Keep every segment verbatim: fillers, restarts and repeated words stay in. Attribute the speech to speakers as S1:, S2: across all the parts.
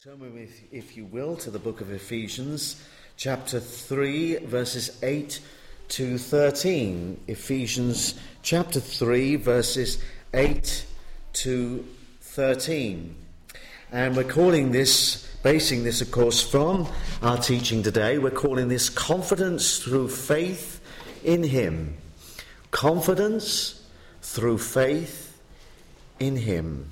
S1: Turn with me, if you will, to the book of Ephesians, chapter three, verses eight to thirteen. Ephesians chapter three, verses eight to thirteen. And we're calling this, basing this, of course, from our teaching today, we're calling this confidence through faith in Him. Confidence through faith in Him.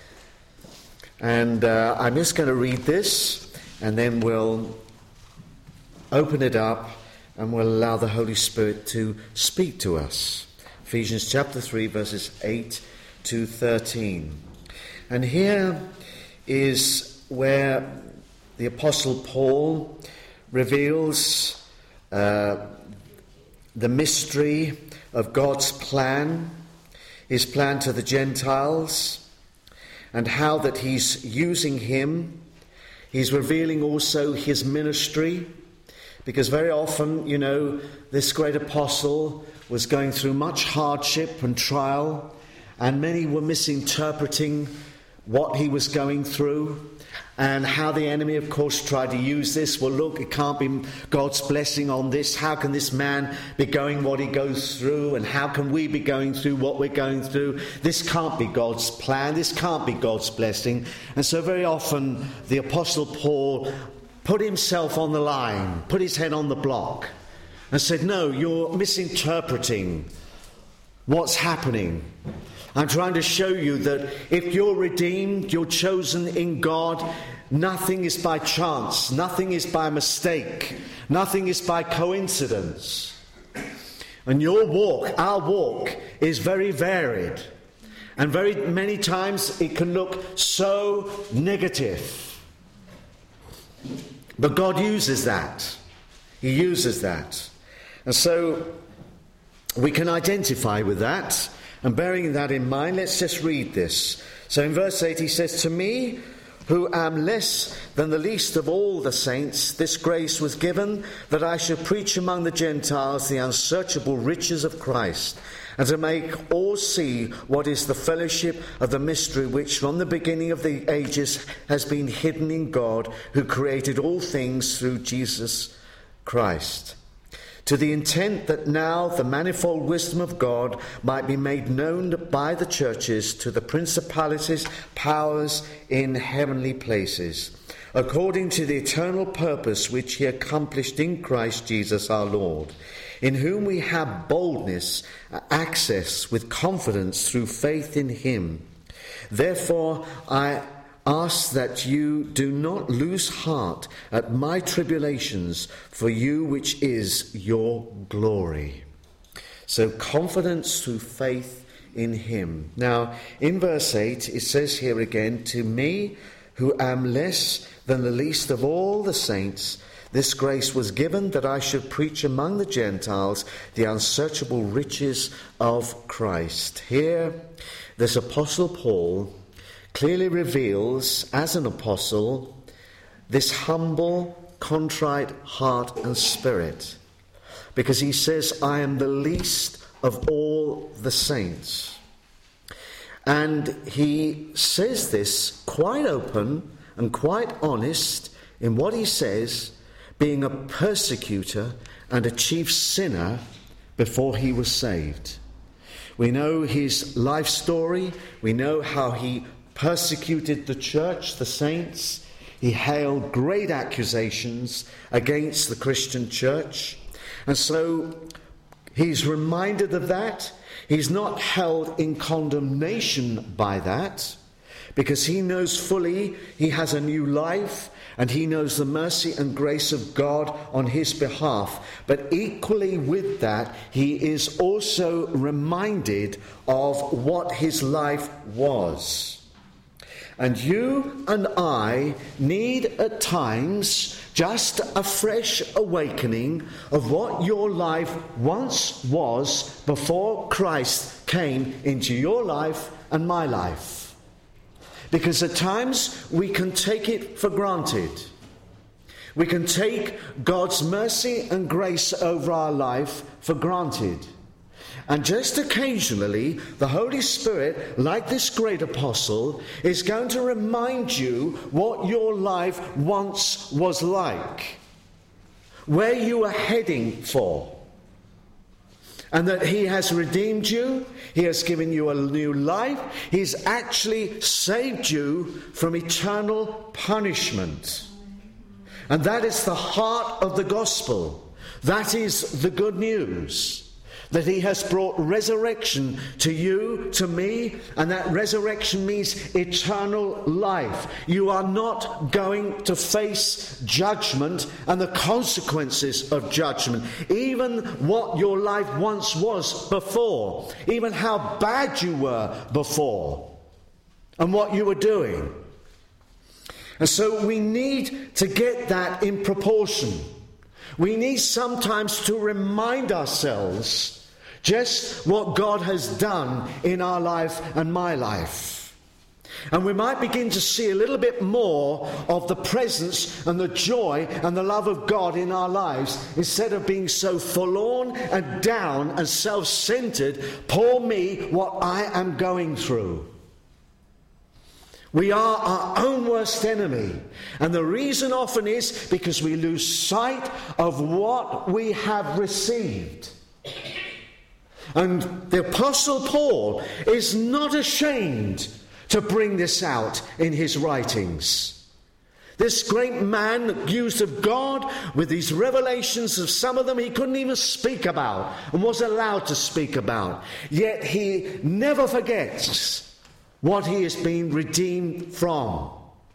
S1: And uh, I'm just going to read this, and then we'll open it up, and we'll allow the Holy Spirit to speak to us. Ephesians chapter three, verses eight to thirteen. And here is where the Apostle Paul reveals uh, the mystery of God's plan, His plan to the Gentiles, and how that he's using him. He's revealing also his ministry, because very often, you know, this great apostle was going through much hardship and trial, and many were misinterpreting what he was going through, and how the enemy, of course, tried to use this. Well, look, it can't be God's blessing on this. How can this man be going what he goes through? And how can we be going through what we're going through? This can't be God's plan. This can't be God's blessing. And so very often the Apostle Paul put himself on the line, put his head on the block, and said, no, you're misinterpreting what's happening. I'm trying to show you that if you're redeemed, you're chosen in God, nothing is by chance, nothing is by mistake, nothing is by coincidence. And your walk, our walk, is very varied. And very many times it can look so negative. But God uses that. He uses that. And so we can identify with that. And bearing that in mind, let's just read this. So in verse eight he says, "To me, who am less than the least of all the saints, this grace was given, that I should preach among the Gentiles the unsearchable riches of Christ, and to make all see what is the fellowship of the mystery which from the beginning of the ages has been hidden in God, who created all things through Jesus Christ. To the intent that now the manifold wisdom of God might be made known by the churches to the principalities, powers in heavenly places, according to the eternal purpose which He accomplished in Christ Jesus our Lord, in whom we have boldness, access with confidence through faith in Him. Therefore I ask that you do not lose heart at my tribulations for you, which is your glory." So confidence through faith in Him. Now, in verse eight, it says here again, "To me, who am less than the least of all the saints, this grace was given, that I should preach among the Gentiles the unsearchable riches of Christ." Here, this Apostle Paul clearly reveals, as an apostle, this humble, contrite heart and spirit. Because he says, I am the least of all the saints. And he says this quite open and quite honest in what he says, being a persecutor and a chief sinner before he was saved. We know his life story. We know how he persecuted the church, the saints. He hailed great accusations against the Christian church. And so he's reminded of that. He's not held in condemnation by that, because he knows fully he has a new life, and he knows the mercy and grace of God on his behalf. But equally with that, he is also reminded of what his life was. And you and I need at times just a fresh awakening of what your life once was before Christ came into your life and my life. Because at times we can take it for granted. We can take God's mercy and grace over our life for granted. And just occasionally, the Holy Spirit, like this great apostle, is going to remind you what your life once was like, where you were heading for, and that he has redeemed you, he has given you a new life, he's actually saved you from eternal punishment. And that is the heart of the gospel. That is the good news. That he has brought resurrection to you, to me, and that resurrection means eternal life. You are not going to face judgment and the consequences of judgment. Even what your life once was before, even how bad you were before, and what you were doing. And so we need to get that in proportion. We need sometimes to remind ourselves just what God has done in our life and my life. And we might begin to see a little bit more of the presence and the joy and the love of God in our lives, instead of being so forlorn and down and self-centered, poor me, what I am going through. We are our own worst enemy. And the reason often is because we lose sight of what we have received. And the Apostle Paul is not ashamed to bring this out in his writings. This great man used of God with these revelations, of some of them he couldn't even speak about and was allowed to speak about. Yet he never forgets what he has been redeemed from.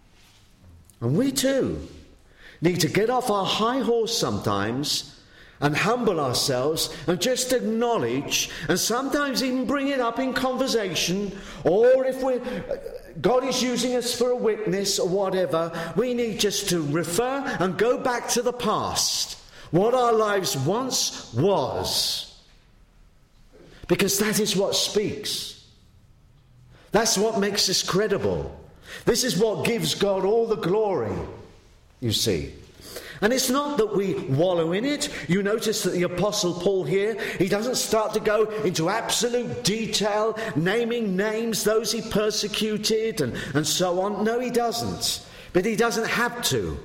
S1: And we too need to get off our high horse sometimes and humble ourselves and just acknowledge, and sometimes even bring it up in conversation, or if we God is using us for a witness or whatever, we need just to refer and go back to the past, what our lives once was, because that is what speaks. That's what makes us credible. This is what gives God all the glory, you see. And it's not that we wallow in it. You notice that the Apostle Paul here, he doesn't start to go into absolute detail, naming names, those he persecuted and, and so on. No, he doesn't. But he doesn't have to.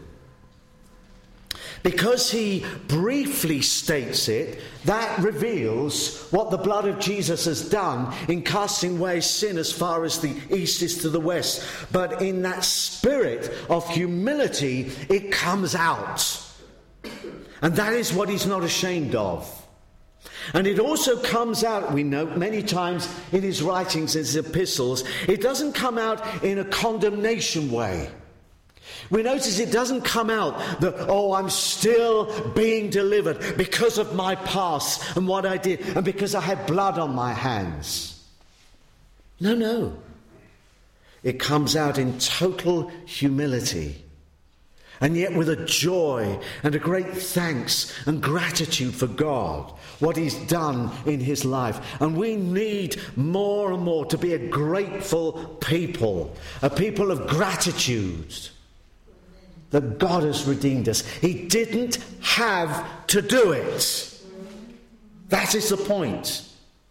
S1: Because he briefly states it, that reveals what the blood of Jesus has done in casting away sin as far as the east is to the west. But in that spirit of humility, it comes out. And that is what he's not ashamed of. And it also comes out, we know many times in his writings, in his epistles, it doesn't come out in a condemnation way. We notice it doesn't come out that, oh, I'm still being delivered because of my past and what I did and because I had blood on my hands. No, no. It comes out in total humility, and yet with a joy and a great thanks and gratitude for God, what he's done in his life. And we need more and more to be a grateful people, a people of gratitude. That God has redeemed us. He didn't have to do it. That is the point.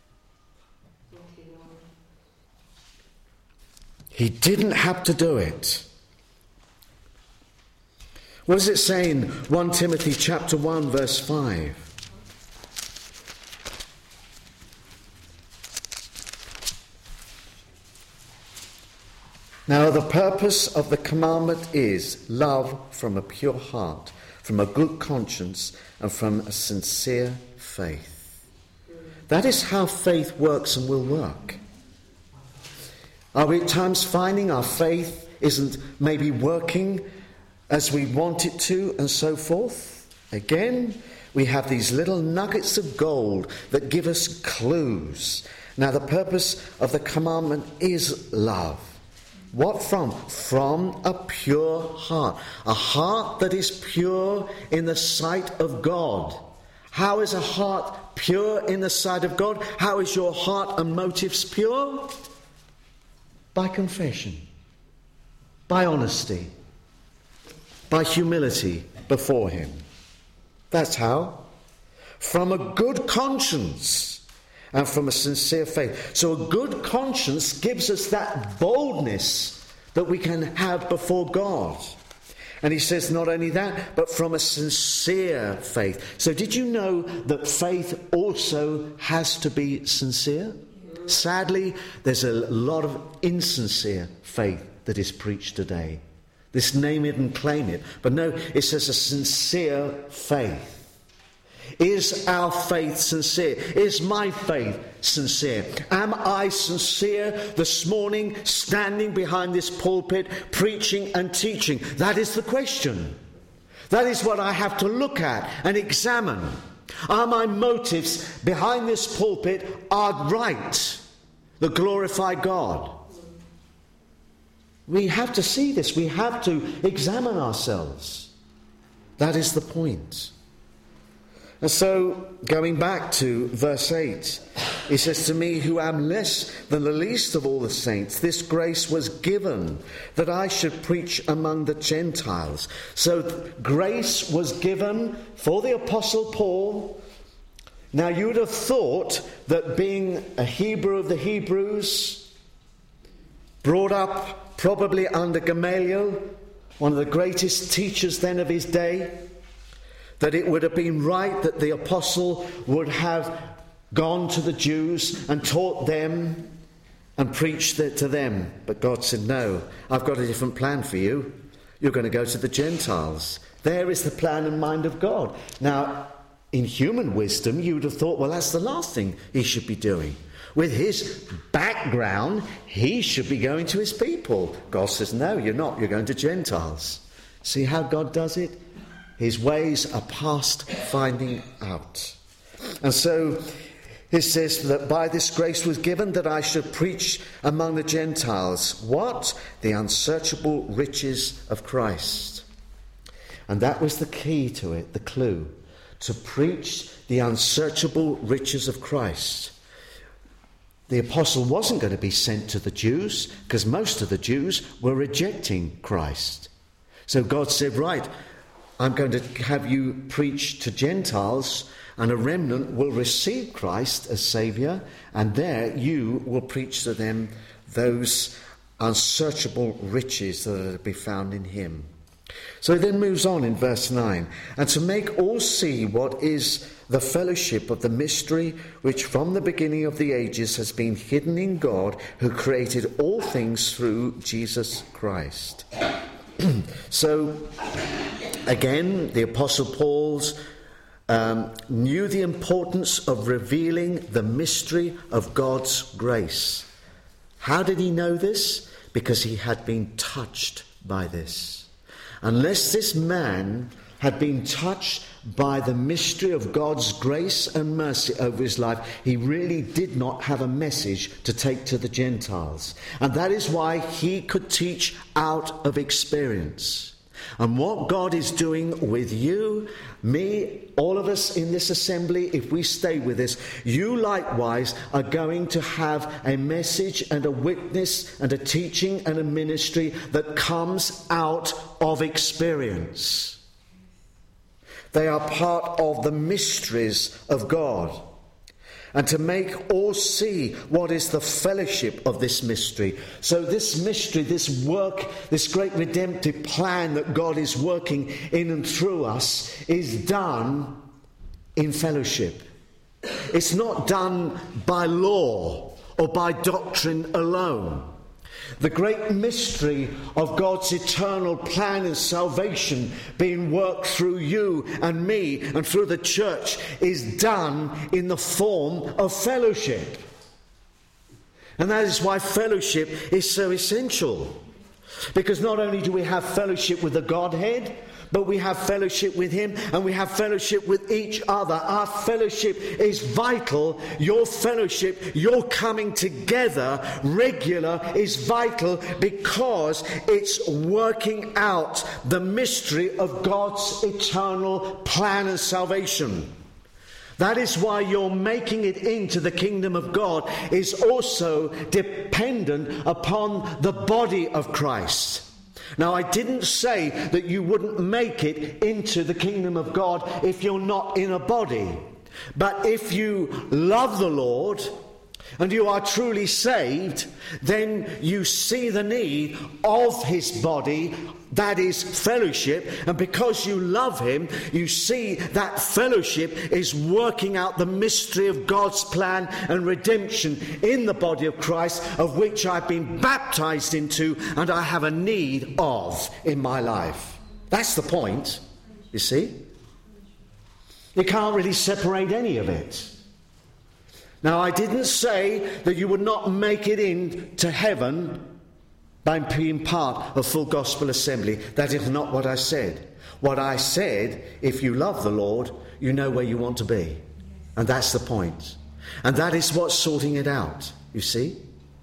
S1: He didn't have to do it. What does it say in First Timothy chapter one verse five? Now the purpose of the commandment is love from a pure heart, from a good conscience, and from a sincere faith. That is how faith works and will work. Are we at times finding our faith isn't maybe working as we want it to, and so forth? Again, we have these little nuggets of gold that give us clues. Now the purpose of the commandment is love. What from? From a pure heart. A heart that is pure in the sight of God. How is a heart pure in the sight of God? How is your heart and motives pure? By confession. By honesty. By humility before him. That's how. From a good conscience and from a sincere faith. So a good conscience gives us that boldness that we can have before God. And he says not only that, but from a sincere faith. So did you know that faith also has to be sincere? Sadly, there's a lot of insincere faith that is preached today. This name it and claim it. But no, it says a sincere faith. Is our faith sincere? Is my faith sincere? Am I sincere this morning, standing behind this pulpit, preaching and teaching? That is the question. That is what I have to look at and examine. Are my motives behind this pulpit are right, that glorify God? We have to see this. We have to examine ourselves. That is the point. And so, going back to verse eight, he says, to me who am less than the least of all the saints, this grace was given that I should preach among the Gentiles. So grace was given for the Apostle Paul. Now you would have thought that being a Hebrew of the Hebrews, brought up probably under Gamaliel, one of the greatest teachers then of his day, that it would have been right that the apostle would have gone to the Jews and taught them and preached to them. But God said, no, I've got a different plan for you. You're going to go to the Gentiles. There is the plan and mind of God. Now, in human wisdom, you would have thought, well, that's the last thing he should be doing. With his background, he should be going to his people. God says, no, you're not. You're going to Gentiles. See how God does it? His ways are past finding out. And so he says that by this grace was given that I should preach among the Gentiles. What? The unsearchable riches of Christ. And that was the key to it, the clue. To preach the unsearchable riches of Christ. The apostle wasn't going to be sent to the Jews because most of the Jews were rejecting Christ. So God said, right, I'm going to have you preach to Gentiles, and a remnant will receive Christ as Saviour, and there you will preach to them those unsearchable riches that are to be found in him. So he then moves on in verse nine, and to make all see what is the fellowship of the mystery which from the beginning of the ages has been hidden in God, who created all things through Jesus Christ. So, again, the Apostle Paul's um, knew the importance of revealing the mystery of God's grace. How did he know this? Because he had been touched by this. Unless this man had been touched by the mystery of God's grace and mercy over his life, he really did not have a message to take to the Gentiles. And that is why he could teach out of experience. And what God is doing with you, me, all of us in this assembly, if we stay with this, you likewise are going to have a message and a witness and a teaching and a ministry that comes out of experience. They are part of the mysteries of God. And to make all see what is the fellowship of this mystery. So this mystery, this work, this great redemptive plan that God is working in and through us is done in fellowship. It's not done by law or by doctrine alone. The great mystery of God's eternal plan and salvation being worked through you and me and through the church is done in the form of fellowship. And that is why fellowship is so essential. Because not only do we have fellowship with the Godhead, but we have fellowship with him and we have fellowship with each other. Our fellowship is vital. Your fellowship, your coming together regular is vital because it's working out the mystery of God's eternal plan and salvation. That is why your making it into the kingdom of God is also dependent upon the body of Christ. Now, I didn't say that you wouldn't make it into the kingdom of God if you're not in a body. But if you love the Lord and you are truly saved, then you see the need of his body, that is fellowship, and because you love him, you see that fellowship is working out the mystery of God's plan and redemption in the body of Christ, of which I've been baptized into and I have a need of in my life. That's the point, you see. You can't really separate any of it. Now, I didn't say that you would not make it into heaven by being part of Full Gospel Assembly. That is not what I said. What I said, if you love the Lord, you know where you want to be. And that's the point. And that is what's sorting it out, you see.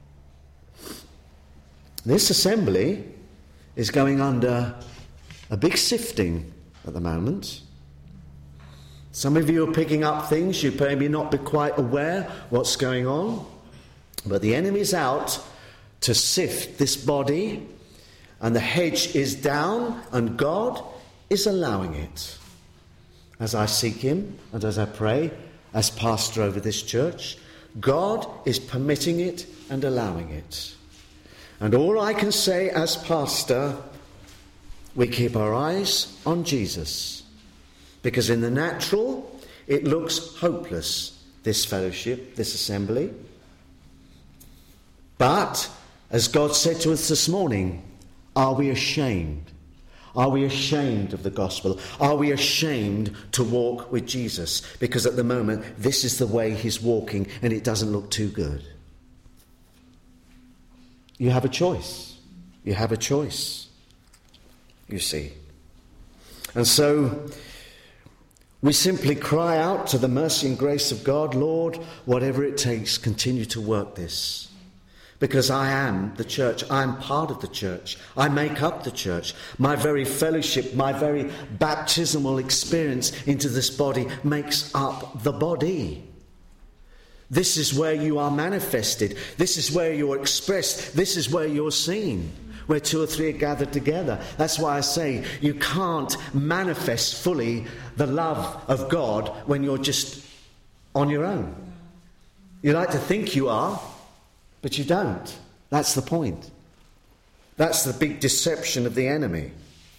S1: This assembly is going under a big sifting at the moment. Some of you are picking up things, you maybe not be quite aware what's going on, but the enemy's out to sift this body, and the hedge is down, and God is allowing it. As I seek him, and as I pray, as pastor over this church, God is permitting it and allowing it. And all I can say as pastor, we keep our eyes on Jesus. Because in the natural, it looks hopeless, this fellowship, this assembly. But, as God said to us this morning, are we ashamed? Are we ashamed of the gospel? Are we ashamed to walk with Jesus? Because at the moment, this is the way he's walking, and it doesn't look too good. You have a choice. You have a choice, you see. And so we simply cry out to the mercy and grace of God, Lord, whatever it takes, continue to work this. Because I am the church. I am part of the church. I make up the church. My very fellowship, my very baptismal experience into this body makes up the body. This is where you are manifested. This is where you're expressed. This is where you're seen. Where two or three are gathered together. That's why I say you can't manifest fully the love of God when you're just on your own. You like to think you are, but you don't. That's the point. That's the big deception of the enemy.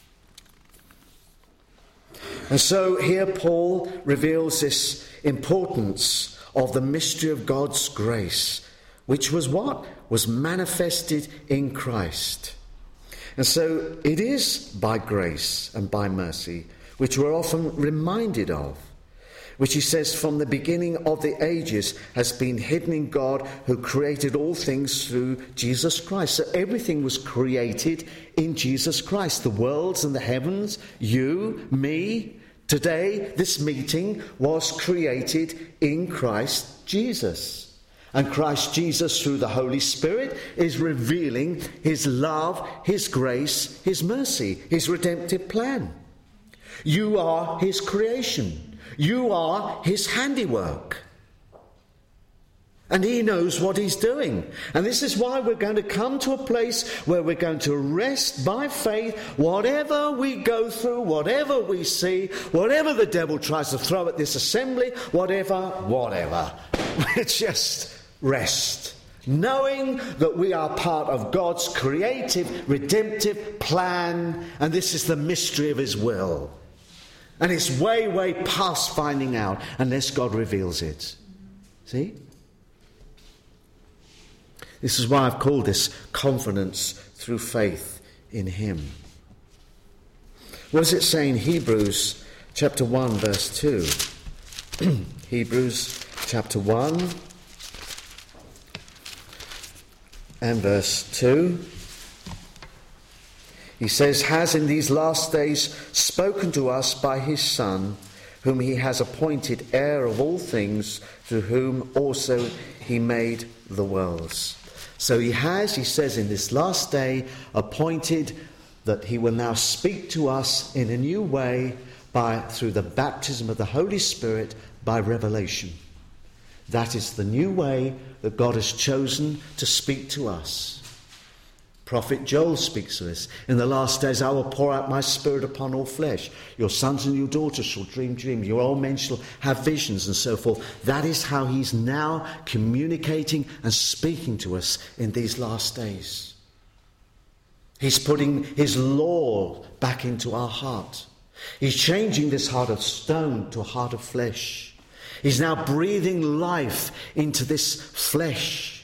S1: And so here Paul reveals this importance of the mystery of God's grace, which was what? Was manifested in Christ. And so it is by grace and by mercy, which we're often reminded of, which he says from the beginning of the ages has been hidden in God who created all things through Jesus Christ. So everything was created in Jesus Christ. The worlds and the heavens, you, me, today, this meeting was created in Christ Jesus. And Christ Jesus, through the Holy Spirit, is revealing his love, his grace, his mercy, his redemptive plan. You are his creation. You are his handiwork. And he knows what he's doing. And this is why we're going to come to a place where we're going to rest by faith. Whatever we go through, whatever we see, whatever the devil tries to throw at this assembly, whatever, whatever. We just rest, knowing that we are part of God's creative, redemptive plan, and this is the mystery of his will. And it's way, way past finding out unless God reveals it. See? This is why I've called this confidence through faith in him. What does it say in Hebrews chapter one, verse two? Hebrews chapter one and verse two. He says, has in these last days spoken to us by his Son, whom he has appointed heir of all things, through whom also he made the worlds. So he has, he says, in this last day, appointed that he will now speak to us in a new way by through the baptism of the Holy Spirit by revelation. That is the new way that God has chosen to speak to us. Prophet Joel speaks of this. In the last days I will pour out my spirit upon all flesh. Your sons and your daughters shall dream dreams. Your old men shall have visions, and so forth. That is how he's now communicating and speaking to us in these last days. He's putting his law back into our heart. He's changing this heart of stone to a heart of flesh. He's now breathing life into this flesh,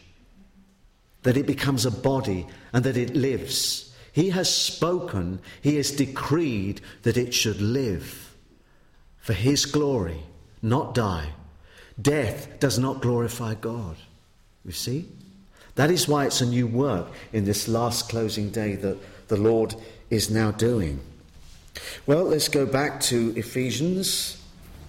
S1: that it becomes a body and that it lives. He has spoken, he has decreed that it should live for his glory, not die. Death does not glorify God. You see? That is why it's a new work in this last closing day that the Lord is now doing. Well, let's go back to Ephesians.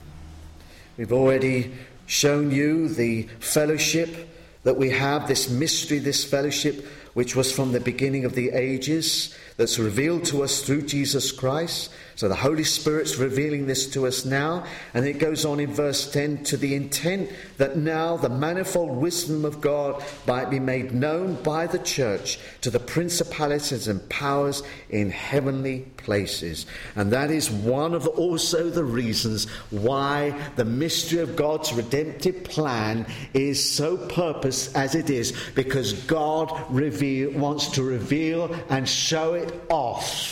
S1: We've already shown you the fellowship that we have, this mystery, this fellowship, which was from the beginning of the ages, that's revealed to us through Jesus Christ. So the Holy Spirit's revealing this to us now. And it goes on in verse ten, to the intent that now the manifold wisdom of God might be made known by the church to the principalities and powers in heavenly places. And that is one of also the reasons why the mystery of God's redemptive plan is so purposed as it is, because God reveal, wants to reveal and show it off.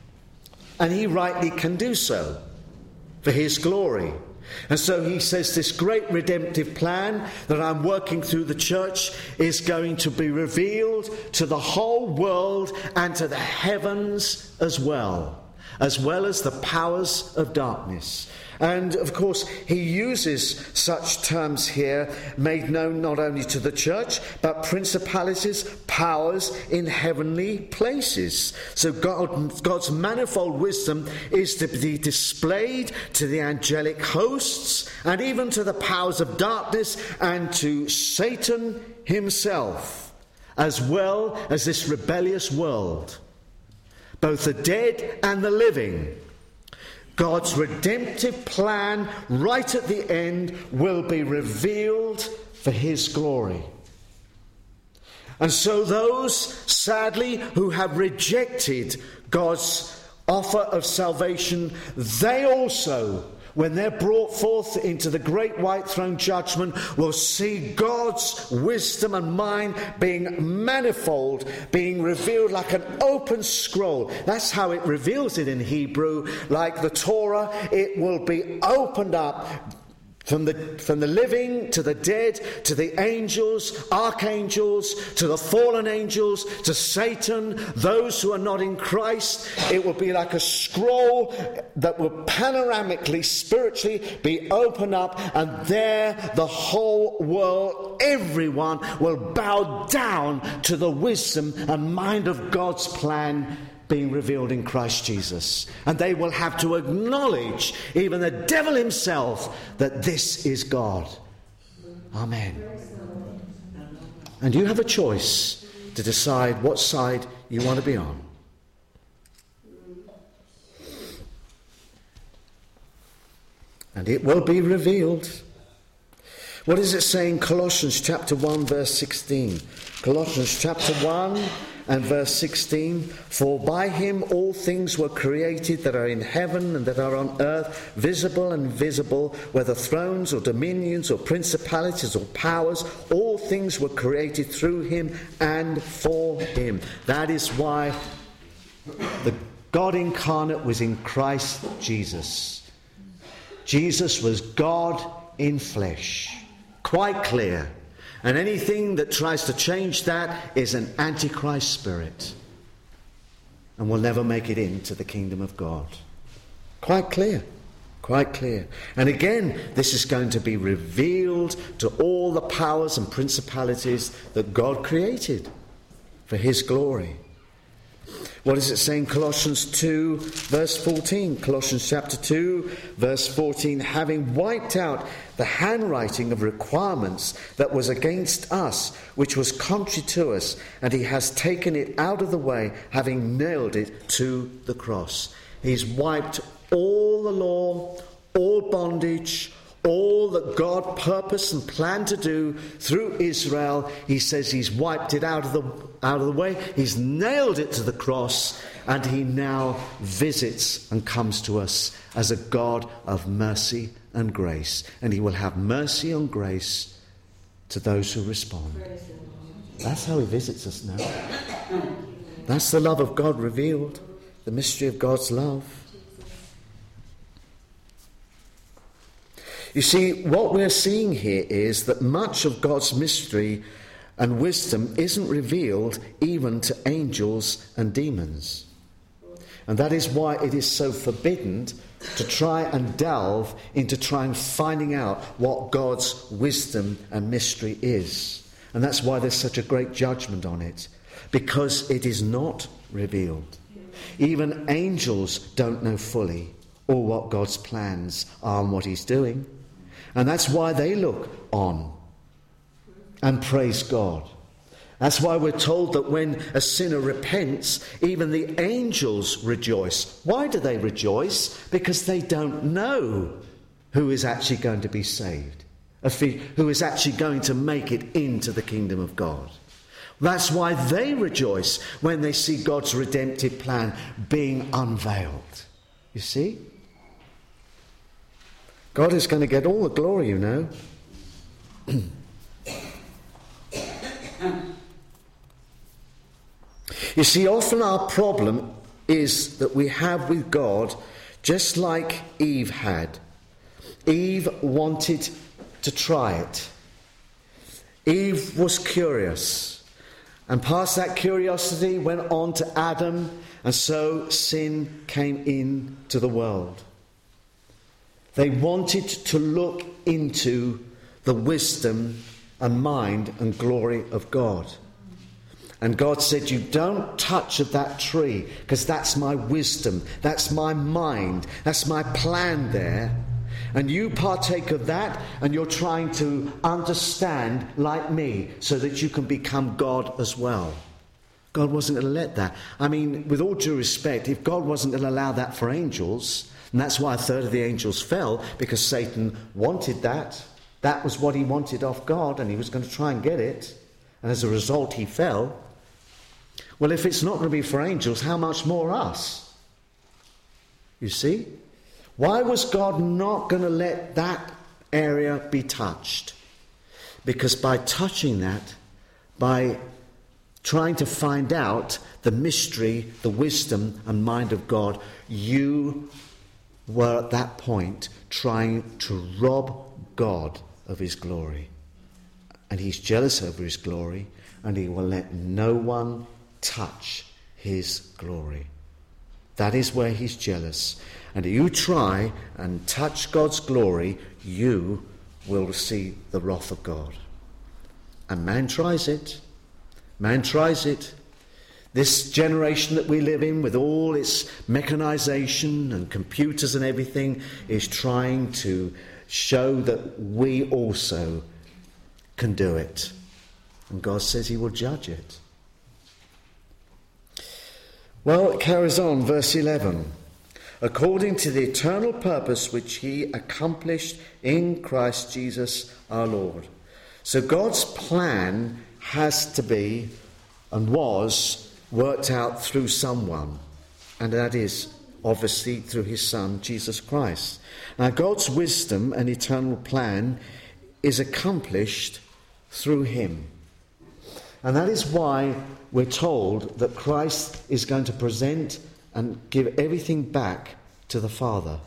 S1: And he rightly can do so for his glory. And so he says this great redemptive plan that I'm working through the church is going to be revealed to the whole world and to the heavens as well, as well as the powers of darkness. And of course he uses such terms here, made known not only to the church, but principalities, powers in heavenly places. So God, God's manifold wisdom is to be displayed to the angelic hosts and even to the powers of darkness and to Satan himself, as well as this rebellious world, both the dead and the living. God's redemptive plan right at the end will be revealed for his glory. And so those, sadly, who have rejected God's offer of salvation, they also, when they're brought forth into the great white throne judgment, will see God's wisdom and mind being manifold, being revealed like an open scroll. That's how it reveals it in Hebrew. Like the Torah, it will be opened up from the, from the living to the dead, to the angels, archangels, to the fallen angels, to Satan, those who are not in Christ. It will be like a scroll that will panoramically, spiritually be opened up, and there the whole world, everyone will bow down to the wisdom and mind of God's plan being revealed in Christ Jesus. And they will have to acknowledge, even the devil himself, that this is God. Amen. And you have a choice to decide what side you want to be on. And it will be revealed. What does it say in Colossians chapter one, verse sixteen? Colossians chapter one and verse sixteen. For by him all things were created that are in heaven and that are on earth, visible and invisible, whether thrones or dominions or principalities or powers. All things were created through him and for him. That is why the God incarnate was in Christ Jesus. Jesus was God in flesh. Quite clear. And anything that tries to change that is an antichrist spirit and will never make it into the kingdom of God. Quite clear. Quite clear. And again, this is going to be revealed to all the powers and principalities that God created for his glory. What does it say in Colossians two, verse fourteen? Colossians chapter two, verse fourteen. Having wiped out the handwriting of requirements that was against us, which was contrary to us, and he has taken it out of the way, having nailed it to the cross. He's wiped all the law, all bondage, all that God purposed and planned to do through Israel, he says he's wiped it out of the out of the way. He's nailed it to the cross, and he now visits and comes to us as a God of mercy and grace. And he will have mercy and grace to those who respond. That's how he visits us now. That's the love of God revealed, the mystery of God's love. You see, what we're seeing here is that much of God's mystery and wisdom isn't revealed even to angels and demons. And that is why it is so forbidden to try and delve into trying finding out what God's wisdom and mystery is. And that's why there's such a great judgment on it, because it is not revealed. Even angels don't know fully all what God's plans are and what he's doing. And that's why they look on and praise God. That's why we're told that when a sinner repents, even the angels rejoice. Why do they rejoice? Because they don't know who is actually going to be saved, who is actually going to make it into the kingdom of God. That's why they rejoice when they see God's redemptive plan being unveiled. You see? God is going to get all the glory, you know. You see, often our problem is that we have with God just like Eve had. Eve wanted to try it. Eve was curious. And past that curiosity went on to Adam, and so sin came into the world. They wanted to look into the wisdom and mind and glory of God. And God said, you don't touch of that tree, because that's my wisdom, that's my mind, that's my plan there. And you partake of that, and you're trying to understand like me, so that you can become God as well. God wasn't going to let that. I mean, with all due respect, if God wasn't going to allow that for angels, and that's why a third of the angels fell, because Satan wanted that. That was what he wanted off God, and he was going to try and get it. And as a result, he fell. Well, if it's not going to be for angels, how much more us? You see? Why was God not going to let that area be touched? Because by touching that, by trying to find out the mystery, the wisdom and mind of God, you were at that point trying to rob God of his glory. And he's jealous over his glory, and he will let no one touch his glory. That is where he's jealous. And if you try and touch God's glory, you will see the wrath of God. And man tries it. Man tries it. This generation that we live in, with all its mechanization and computers and everything, is trying to show that we also can do it. And God says he will judge it. Well, it carries on, verse eleven. According to the eternal purpose which he accomplished in Christ Jesus our Lord. So God's plan has to be and was worked out through someone. And that is obviously through his Son, Jesus Christ. Now God's wisdom and eternal plan is accomplished through him. And that is why we're told that Christ is going to present and give everything back to the Father.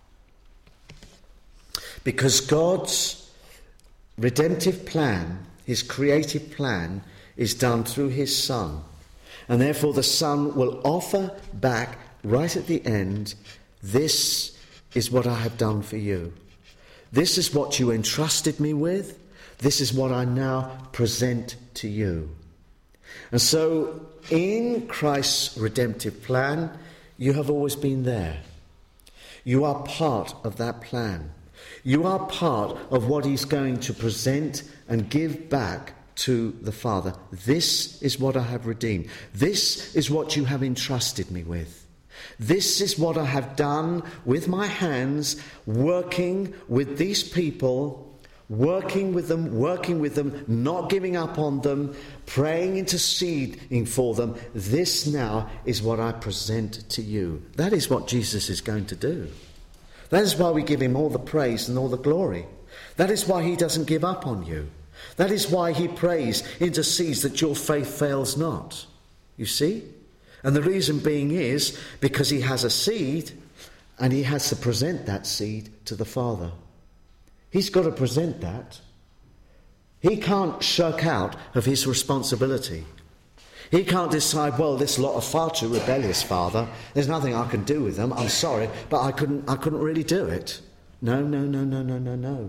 S1: Because God's redemptive plan, his creative plan, is done through his Son. And therefore the Son will offer back right at the end, this is what I have done for you. This is what you entrusted me with. This is what I now present to you. And so in Christ's redemptive plan, you have always been there. You are part of that plan. You are part of what he's going to present and give back to the Father. This is what I have redeemed. This is what you have entrusted me with. This is what I have done with my hands, working with these people, working with them, working with them, not giving up on them, praying, interceding for them. This now is what I present to you. That is what Jesus is going to do. That is why we give him all the praise and all the glory. That is why he doesn't give up on you. That is why he prays, intercedes that your faith fails not. You see? And the reason being is because he has a seed and he has to present that seed to the Father. He's got to present that. He can't shirk out of his responsibility. He can't decide, well, this lot are far too rebellious, Father. There's nothing I can do with them. I'm sorry, but I couldn't I couldn't really do it. No, no, no, no, no, no, no.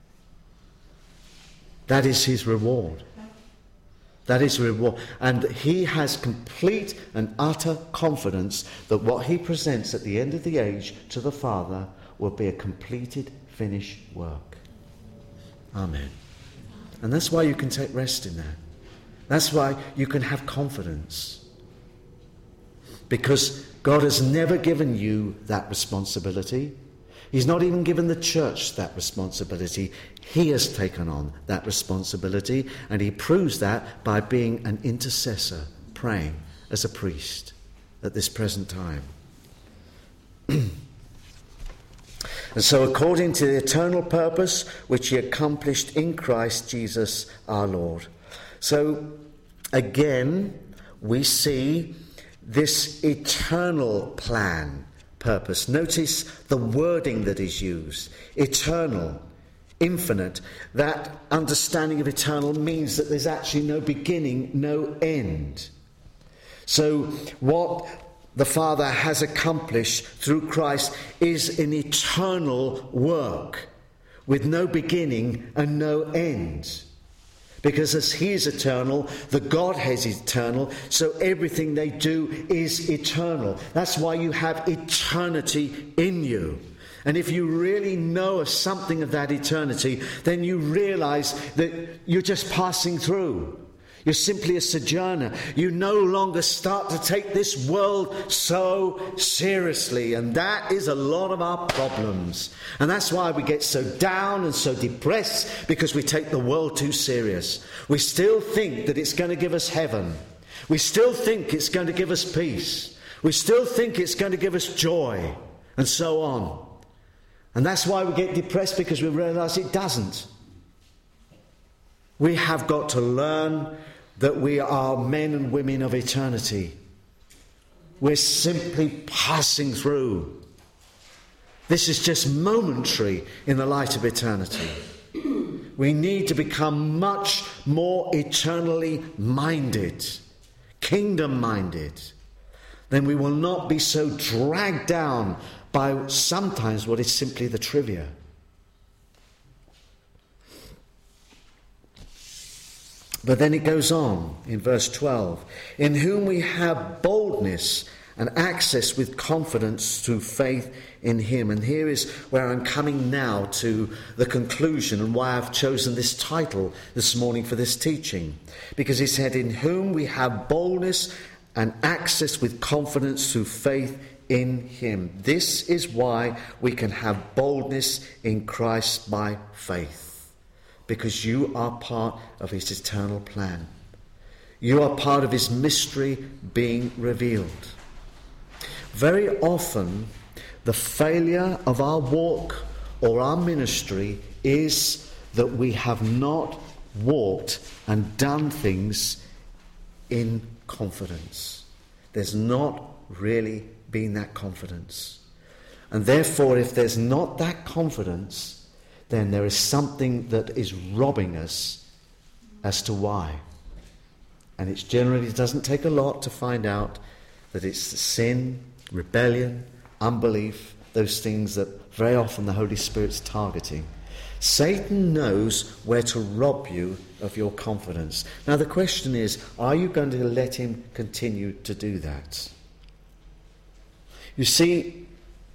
S1: That is his reward. That is reward. And he has complete and utter confidence that what he presents at the end of the age to the Father will be a completed, finished work. Amen. And that's why you can take rest in that. That's why you can have confidence. Because God has never given you that responsibility. He's not even given the church that responsibility. He has taken on that responsibility, and he proves that by being an intercessor, praying as a priest at this present time. And so according to the eternal purpose which he accomplished in Christ Jesus our Lord. So again, we see this eternal plan, purpose. Notice the wording that is used. Eternal, infinite. That understanding of eternal means that there's actually no beginning, no end. So what the Father has accomplished through Christ is an eternal work with no beginning and no end. Because as he is eternal, the Godhead is eternal, so everything they do is eternal. That's why you have eternity in you. And if you really know something of that eternity, then you realize that you're just passing through. You're simply a sojourner. You no longer start to take this world so seriously. And that is a lot of our problems. And that's why we get so down and so depressed, because we take the world too serious. We still think that it's going to give us heaven. We still think it's going to give us peace. We still think it's going to give us joy, and so on. And that's why we get depressed, because we realize it doesn't. We have got to learn that we are men and women of eternity. We're simply passing through. This is just momentary in the light of eternity. We need to become much more eternally minded, kingdom minded. Then we will not be so dragged down by sometimes what is simply the trivia. But then it goes on in verse twelve. In whom we have boldness and access with confidence through faith in him. And here is where I'm coming now to the conclusion and why I've chosen this title this morning for this teaching. Because he said, in whom we have boldness and access with confidence through faith in him. This is why we can have boldness in Christ by faith. Because you are part of his eternal plan. You are part of his mystery being revealed. Very often, the failure of our walk or our ministry is that we have not walked and done things in confidence. There's not really been that confidence. And therefore, if there's not that confidence, then there is something that is robbing us as to why. And it generally doesn't take a lot to find out that it's sin, rebellion, unbelief, those things that very often the Holy Spirit's targeting. Satan knows where to rob you of your confidence. Now the question is, are you going to let him continue to do that? You see,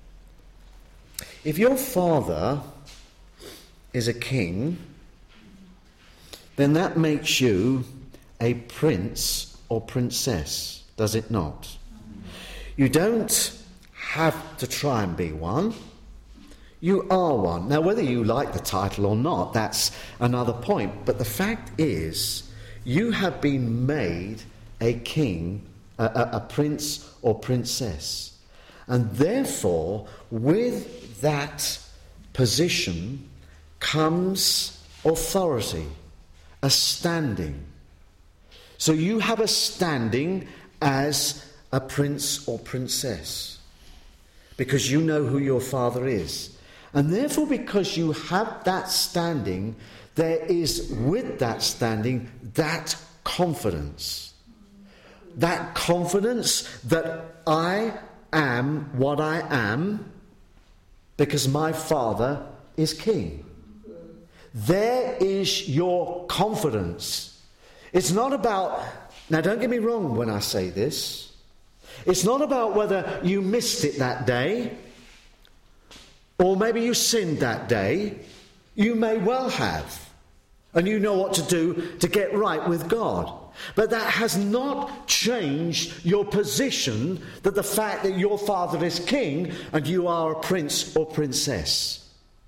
S1: if your father is a king, then that makes you a prince or princess, does it not? You don't have to try and be one. You are one. Now, whether you like the title or not, that's another point. But the fact is, you have been made a king, a, a, a prince or princess. And therefore, with that position comes authority, a standing. So you have a standing as a prince or princess, because you know who your father is. And therefore, because you have that standing, there is with that standing that confidence. That confidence that I am what I am because my father is king. There is your confidence. It's not about, now don't get me wrong when I say this, it's not about whether you missed it that day, or maybe you sinned that day. You may well have, and you know what to do to get right with God. But that has not changed your position, that the fact that your father is king and you are a prince or princess.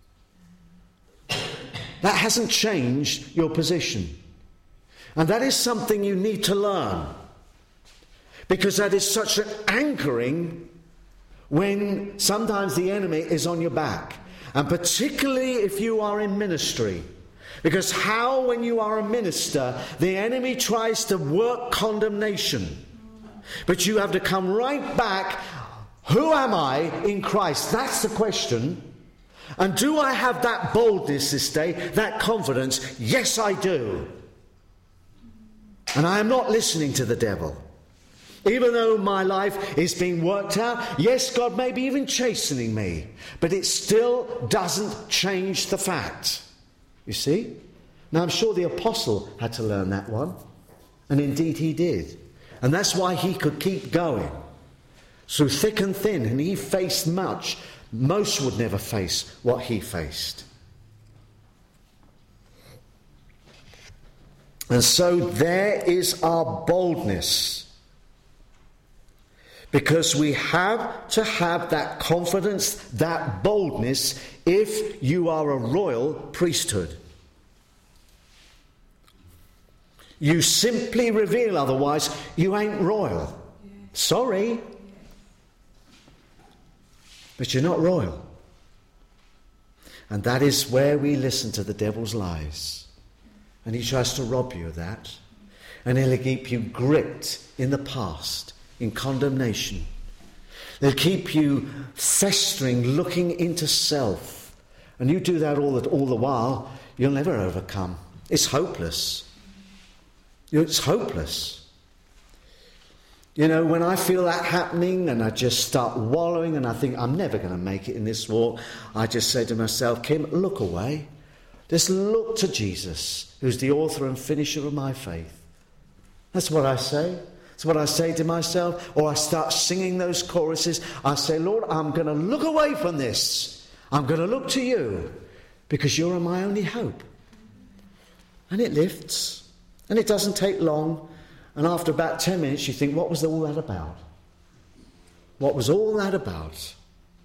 S1: That hasn't changed your position. And that is something you need to learn, because that is such an anchoring when sometimes the enemy is on your back, and particularly if you are in ministry. Because how, when you are a minister, the enemy tries to work condemnation, but you have to come right back. Who am I in Christ? That's the question. And do I have that boldness this day, that confidence? Yes, I do. And I am not listening to the devil. Even though my life is being worked out, yes, God may be even chastening me, but it still doesn't change the fact. You see? Now, I'm sure the apostle had to learn that one, and indeed he did. And that's why he could keep going through thick and thin, and he faced much. Most would never face what he faced. And so there is our boldness. Because we have to have that confidence, that boldness, if you are a royal priesthood. You simply reveal, otherwise you ain't royal. Sorry. But you're not royal. And that is where we listen to the devil's lies. And he tries to rob you of that. And he'll keep you gripped in the past, in condemnation. They'll keep you festering, looking into self. And you do that all the, all the while, you'll never overcome. It's hopeless. It's hopeless. You know, when I feel that happening and I just start wallowing and I think I'm never going to make it in this walk, I just say to myself, Kim, look away. Just look to Jesus, who's the author and finisher of my faith. That's what I say. That's what I say to myself. Or I start singing those choruses. I say, Lord, I'm going to look away from this. I'm going to look to you, because you're my only hope. And it lifts. And it doesn't take long. And after about ten minutes, you think, what was all that about? What was all that about?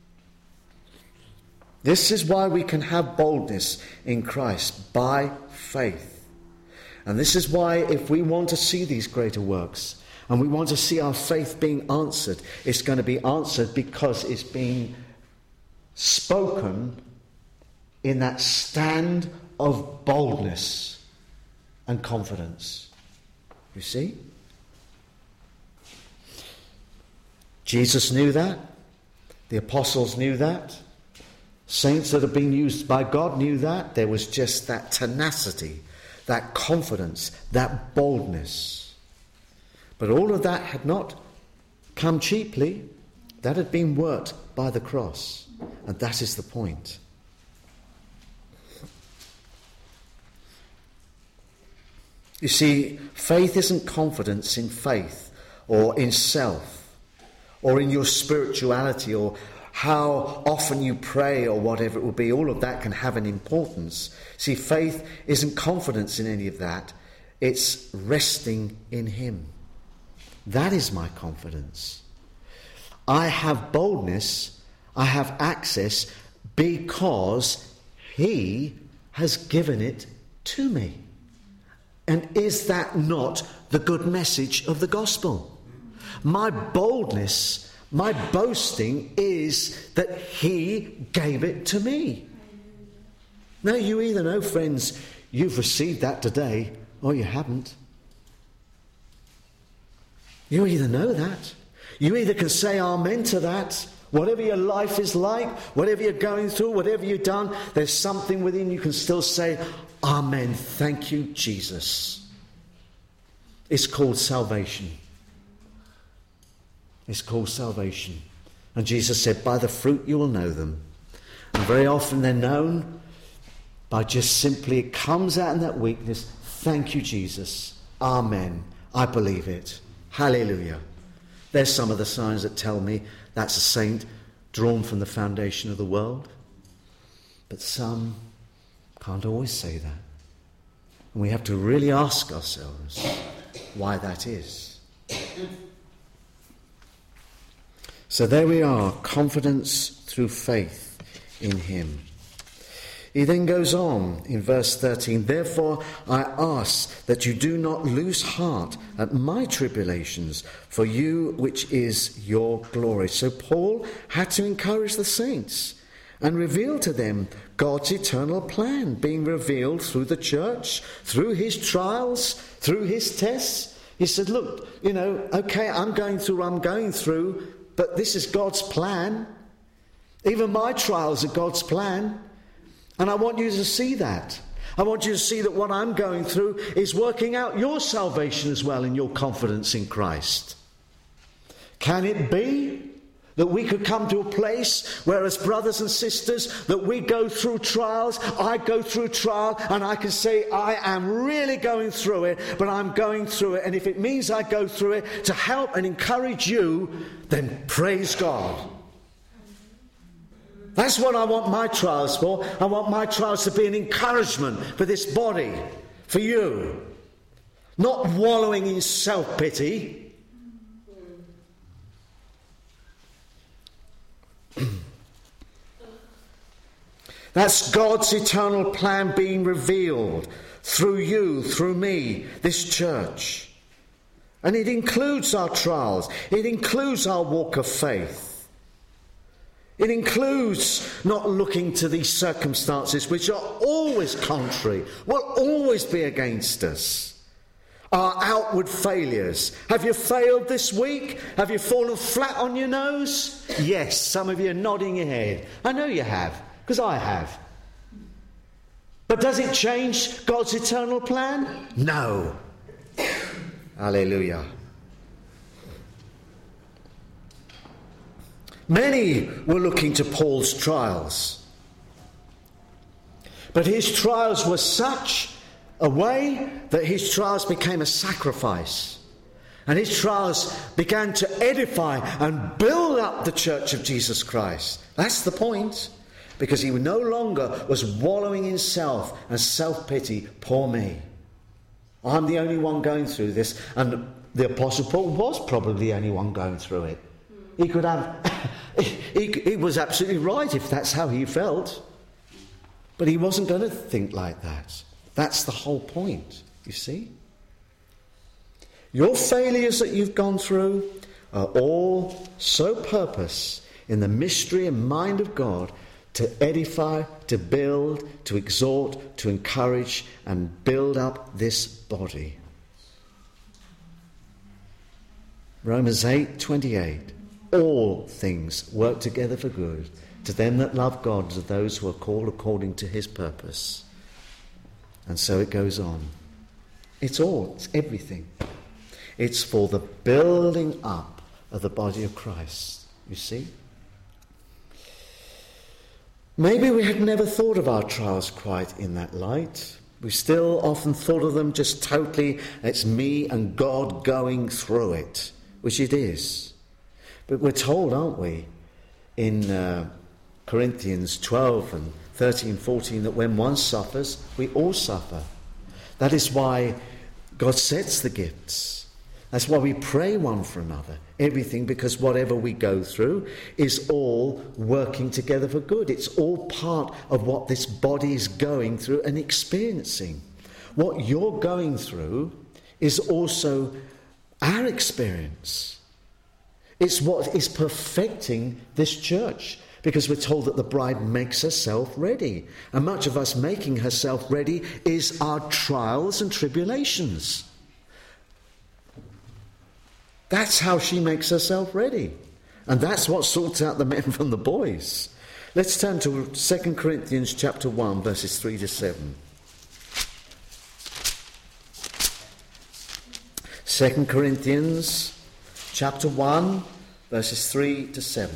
S1: This is why we can have boldness in Christ, by faith. And this is why, if we want to see these greater works, and we want to see our faith being answered, it's going to be answered because it's being spoken in that stand of boldness and confidence. You see? Jesus knew that. The apostles knew that. Saints that have been used by God knew that. There was just that tenacity, that confidence, that boldness. But all of that had not come cheaply. That had been worked by the cross. And that is the point. You see, faith isn't confidence in faith or in self or in your spirituality or how often you pray or whatever it will be. All of that can have an importance. See, faith isn't confidence in any of that. It's resting in him. That is my confidence. I have boldness, I have access because he has given it to me. And is that not the good message of the gospel? My boldness, my boasting is that he gave it to me. Now you either know, friends, you've received that today or you haven't. You either know that. You either can say amen to that. Whatever your life is like, whatever you're going through, whatever you've done, there's something within you can still say, amen, thank you, Jesus. It's called salvation. It's called salvation. And Jesus said, by the fruit you will know them. And very often they're known by just simply, it comes out in that weakness, thank you, Jesus. Amen. I believe it. Hallelujah. There's some of the signs that tell me that's a saint drawn from the foundation of the world. But some can't always say that. And we have to really ask ourselves why that is. So there we are, confidence through faith in him. He then goes on in verse thirteen, therefore I ask that you do not lose heart at my tribulations, for you which is your glory. So Paul had to encourage the saints and reveal to them God's eternal plan, being revealed through the church, through his trials, through his tests. He said, look, you know, okay, I'm going through, I'm going through, but this is God's plan. Even my trials are God's plan. And I want you to see that. I want you to see that what I'm going through is working out your salvation as well in your confidence in Christ. Can it be that we could come to a place where as brothers and sisters that we go through trials, I go through trial and I can say I am really going through it, but I'm going through it, and if it means I go through it to help and encourage you, then praise God. That's what I want my trials for. I want my trials to be an encouragement for this body, for you. Not wallowing in self-pity. That's God's eternal plan being revealed through you, through me, this church. And it includes our trials. It includes our walk of faith. It includes not looking to these circumstances which are always contrary, will always be against us. Our outward failures. Have you failed this week? Have you fallen flat on your nose? Yes, some of you are nodding your head. I know you have, because I have. But does it change God's eternal plan? No. Hallelujah. Many were looking to Paul's trials. But his trials were such a way that his trials became a sacrifice. And his trials began to edify and build up the church of Jesus Christ. That's the point. Because he no longer was wallowing in self and self-pity. Poor me. I'm the only one going through this. And the Apostle Paul was probably the only one going through it. He could have, he, he was absolutely right if that's how he felt. But he wasn't going to think like that. That's the whole point, you see. Your failures that you've gone through are all so purpose in the mystery and mind of God to edify, to build, to exhort, to encourage and build up this body. Romans eight twenty-eight. All things work together for good to them that love God, to those who are called according to his purpose. And so it goes on. It's all, it's everything. It's for the building up of the body of Christ, you see. Maybe we had never thought of our trials quite in that light. We still often thought of them just totally, it's me and God going through it, which it is. But we're told, aren't we, in uh, Corinthians twelve and thirteen, fourteen, that when one suffers, we all suffer. That is why God sets the gifts. That's why we pray one for another. Everything, because whatever we go through is all working together for good. It's all part of what this body is going through and experiencing. What you're going through is also our experience. It's what is perfecting this church, because we're told that the bride makes herself ready. And much of us making herself ready is our trials and tribulations. That's how she makes herself ready. And that's what sorts out the men from the boys. Let's turn to Second Corinthians chapter one, verses three to seven. Second Corinthians chapter one, verses three to seven.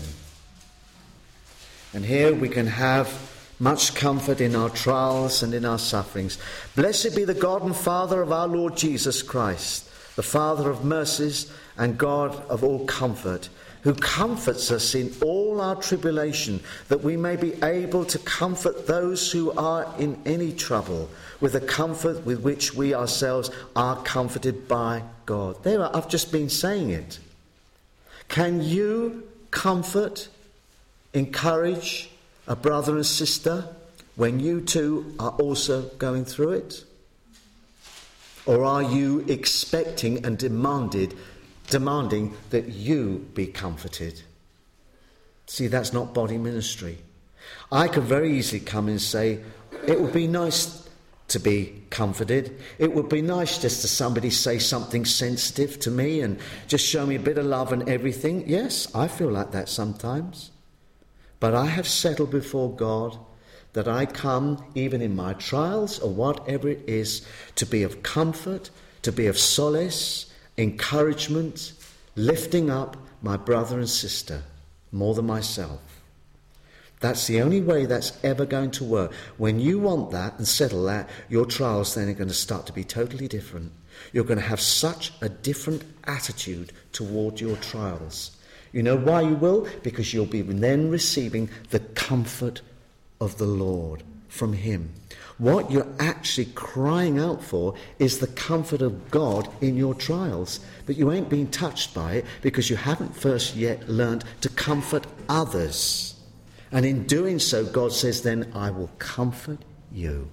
S1: And here we can have much comfort in our trials and in our sufferings. Blessed be the God and Father of our Lord Jesus Christ, the Father of mercies and God of all comfort, who comforts us in all our tribulation, that we may be able to comfort those who are in any trouble with the comfort with which we ourselves are comforted by God. There, I've just been saying it. Can you comfort, encourage a brother and sister when you too are also going through it? Or are you expecting and demanded, demanding that you be comforted? See, that's not body ministry. I could very easily come and say, it would be nice to be comforted. It would be nice just to somebody say something sensitive to me and just show me a bit of love and everything. Yes, I feel like that sometimes. But I have settled before God that I come, even in my trials or whatever it is, to be of comfort, to be of solace, encouragement, lifting up my brother and sister more than myself. That's the only way that's ever going to work. When you want that and settle that, your trials then are going to start to be totally different. You're going to have such a different attitude toward your trials. You know why you will? Because you'll be then receiving the comfort of the Lord from him. What you're actually crying out for is the comfort of God in your trials. But you ain't been touched by it because you haven't first yet learned to comfort others. And in doing so, God says, then I will comfort you.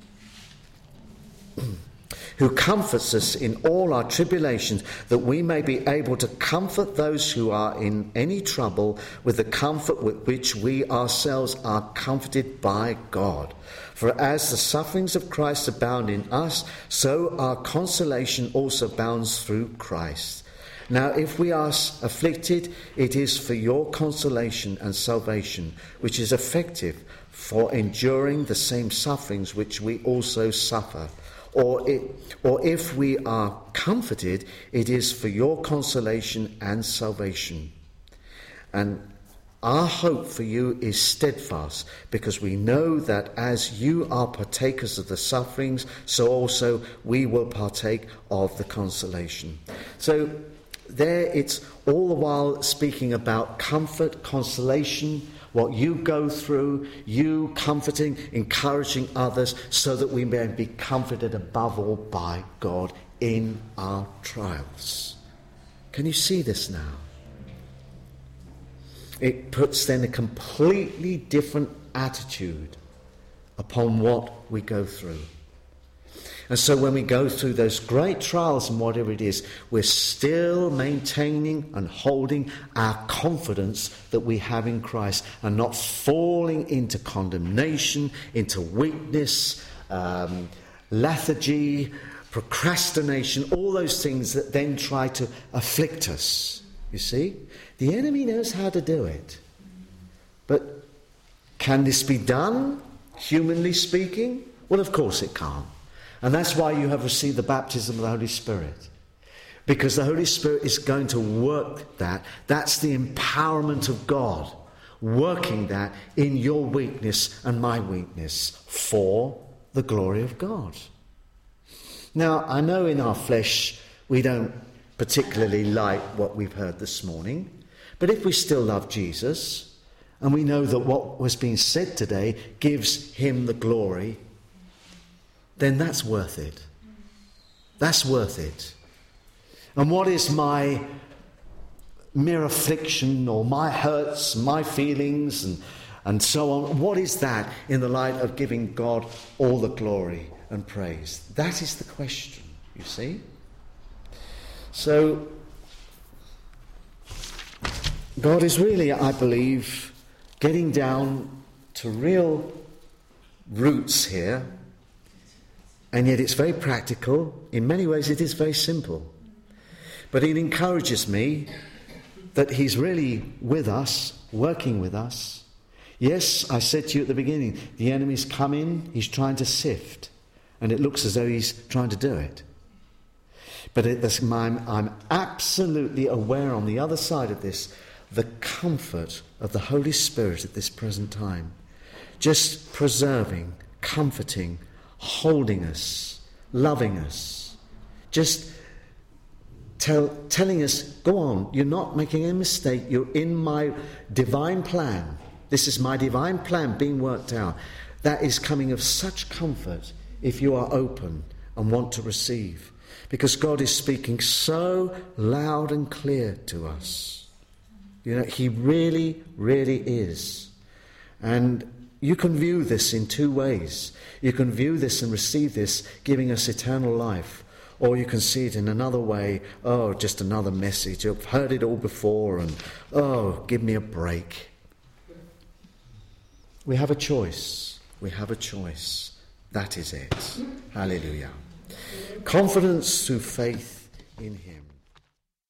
S1: Who comforts us in all our tribulations, that we may be able to comfort those who are in any trouble with the comfort with which we ourselves are comforted by God. For as the sufferings of Christ abound in us, so our consolation also abounds through Christ. Now if we are afflicted, it is for your consolation and salvation, which is effective for enduring the same sufferings which we also suffer. Or, it, or if we are comforted, it is for your consolation and salvation. And our hope for you is steadfast, because we know that as you are partakers of the sufferings, so also we will partake of the consolation. So there it's all the while speaking about comfort, consolation, what you go through, you comforting, encouraging others, so that we may be comforted above all by God in our trials. Can you see this now? It puts then a completely different attitude upon what we go through. And so when we go through those great trials and whatever it is, we're still maintaining and holding our confidence that we have in Christ, and not falling into condemnation, into weakness, um, lethargy, procrastination, all those things that then try to afflict us. You see? The enemy knows how to do it. But can this be done, humanly speaking? Well, of course it can't. And that's why you have received the baptism of the Holy Spirit. Because the Holy Spirit is going to work that. That's the empowerment of God, working that in your weakness and my weakness for the glory of God. Now, I know in our flesh we don't particularly like what we've heard this morning, but if we still love Jesus, and we know that what was being said today gives him the glory, then that's worth it. That's worth it. And what is my mere affliction or my hurts, my feelings and, and so on? What is that in the light of giving God all the glory and praise? That is the question, you see. So God is really, I believe, getting down to real roots here, and yet it's very practical. In many ways it is very simple. But it encourages me that he's really with us, working with us. Yes, I said to you at the beginning, the enemy's come in, he's trying to sift, and it looks as though he's trying to do it. But at this, I'm, I'm absolutely aware on the other side of this, the comfort of the Holy Spirit at this present time. Just preserving, comforting, holding us, loving us. Just tell, telling us, go on, you're not making a mistake, you're in my divine plan. This is my divine plan being worked out. That is coming of such comfort if you are open and want to receive. Because God is speaking so loud and clear to us. You know, he really, really is. And you can view this in two ways. You can view this and receive this giving us eternal life. Or you can see it in another way. Oh, just another message. I've heard it all before and, oh, give me a break. We have a choice. We have a choice. That is it. Hallelujah. Confidence through faith in him.